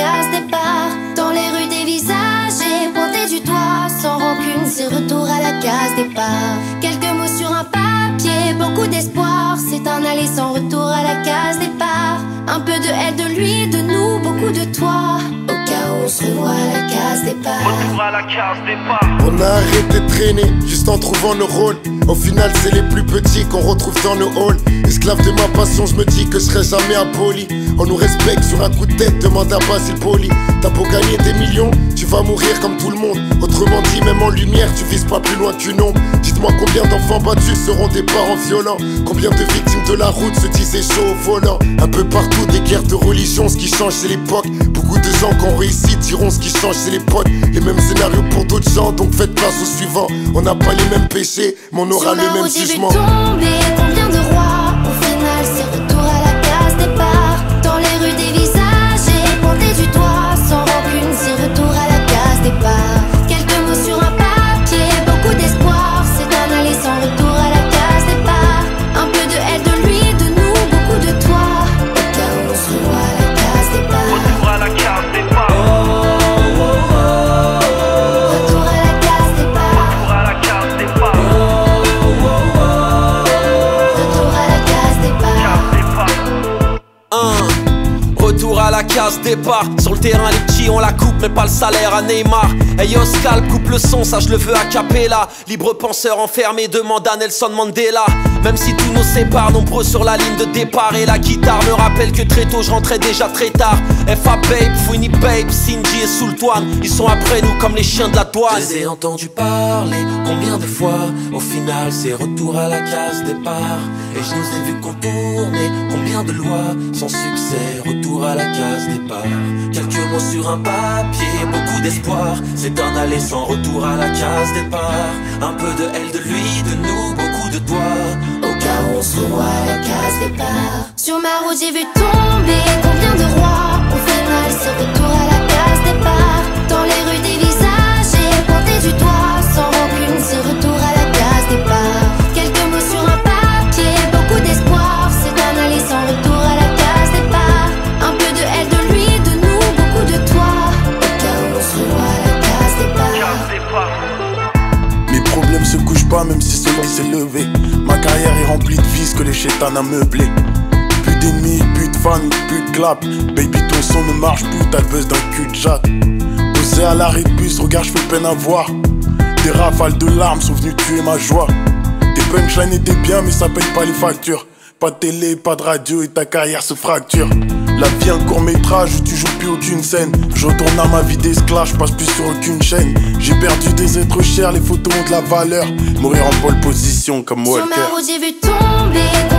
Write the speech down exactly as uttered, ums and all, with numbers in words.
case départ. Dans les rues des visages et pointés du doigt, sans rancune, c'est retour à la case départ. Quelques mots sur un papier, beaucoup d'espoir, c'est un aller sans retour à la case départ. Un peu de elle, de lui, de nous, beaucoup de toi. Au cas où on se revoit à la case départ. Retour à la case départ. On a arrêté de traîner, juste en trouvant nos rôles. Au final c'est les plus petits qu'on retrouve dans nos halls. Esclave de ma passion, je me dis que je serai jamais impoli. On nous respecte sur un coup de tête, demande à Basile Poli. T'as beau gagner des millions, tu vas mourir comme tout le monde. Autrement dit, même en lumière, tu vises pas plus loin qu'une ombre. Dites-moi combien d'enfants battus seront des parents violents. Combien de victimes de la route se disaient chaud au volant. Un peu partout des guerres de religion, ce qui change c'est l'époque. Beaucoup de gens qui ont réussi diront ce qui change c'est les potes. Les mêmes scénarios pour d'autres gens, donc faites place au suivant. On n'a pas les mêmes péchés, mais on aura le même jugement. Sur ma route j'ai vu tomber combien de rois. Au final c'est retour à la case départ. Dans les rues des visages et pointé du doigt, sans rancune c'est retour à la case départ. Quelques mots sur un papier, beaucoup d'espoir, c'est un aller sans retour à la case départ. Un peu de elle, de lui, de nous, beaucoup de toi. Au cas où on se revoit à la case départ. Retour à la case départ. Retour à la case départ. Retour à la case départ. Retour à la case départ. Case départ. Un retour à la case départ. Sur le terrain les petits on la coupe mais pas le salaire à Neymar. Hey yo Scalp coupe le son, ça je le veux a cappella. Libre penseur enfermé demande à Nelson Mandela. Même si tout nous sépare, nombreux sur la ligne de départ. Et la guitare me rappelle que très tôt je rentrais déjà très tard. F A Babe, Fouini Babe, Cindy et Sultwan, ils sont après nous comme les chiens de la douane. Je les ai entendus parler combien de fois. Au final c'est retour à la case départ. Et je nous ai vus contourner combien de lois. Sans succès, retour à la case départ. Quelques mots sur un papier, beaucoup d'espoir. C'est un aller sans retour à la case départ. Un peu de elle, de lui, de nous, beaucoup de toi. Au cas où on se revoit à la case départ. Sur ma route j'ai vu tomber combien de rois. Au final c'est retour à la case départ. Dans les rues des visages et pointé du doigt, sans rancune c'est retour à la case départ. Quelques mots sur un papier, beaucoup d'espoir, c'est un aller sans retour à la case départ. Un peu de elle, de lui, de nous, beaucoup de toi. Au cas où on se revoit à la case départ. Case départ. Mes problèmes se couchent pas même si le soleil s'est levé. Ma carrière est remplie de vices que les chétans a meublé. Plus d'ennemis, plus de fans, plus de clap. Baby ton son ne marche plus, t'as le buzz d'un cul de jatte. Posé à l'arrêt de bus, regarde je fais peine à voir. Des rafales de larmes sont venues tuer ma joie. Tes punchlines étaient bien mais ça paye pas les factures. Pas de télé, pas de radio et ta carrière se fracture. La vie un court métrage où tu joues plus aucune scène. Je retourne à ma vie d'esclave, je passe plus sur aucune chaîne. J'ai perdu des êtres chers, les photos ont de la valeur. Mourir en pole position comme Walker. Sur ma route j'ai vu tomber